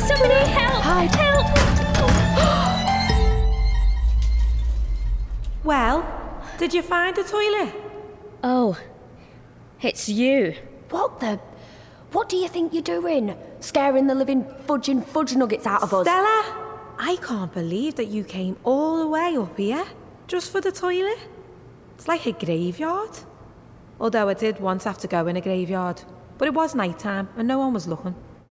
somebody help! Hide. Help! Well, did you find the toilet? Oh, it's you. What do you think you're doing? Scaring the living fudging fudge nuggets out of us? Stella, I can't believe that you came all the way up here just for the toilet. It's like a graveyard. Although I did once have to go in a graveyard, but it was night time and no one was looking.